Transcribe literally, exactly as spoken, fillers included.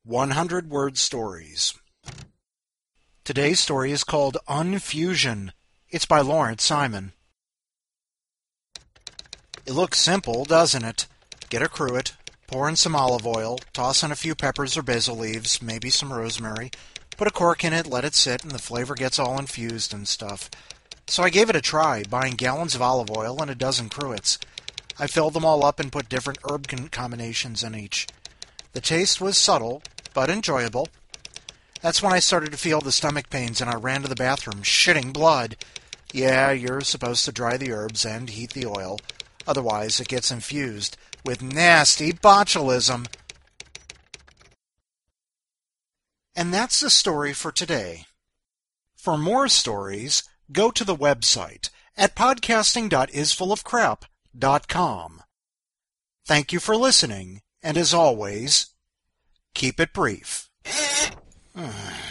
hundred word stories. Today's story is called Unfusion. It's by Lawrence Simon. It looks simple, doesn't it? Get a cruet, pour in some olive oil, toss in a few peppers or basil leaves, maybe some rosemary, put a cork in it, let it sit, and the flavor gets all infused and stuff. So I gave it a try, buying gallons of olive oil and a dozen cruets. I filled them all up and put different herb combinations in each. The taste was subtle, but enjoyable. That's when I started to feel the stomach pains and I ran to the bathroom, shitting blood. Yeah, you're supposed to dry the herbs and heat the oil. Otherwise, it gets infused with nasty botulism. And that's the story for today. For more stories, go to the website at podcasting dot is full of crap dot com. Thank you for listening, and as always, keep it brief.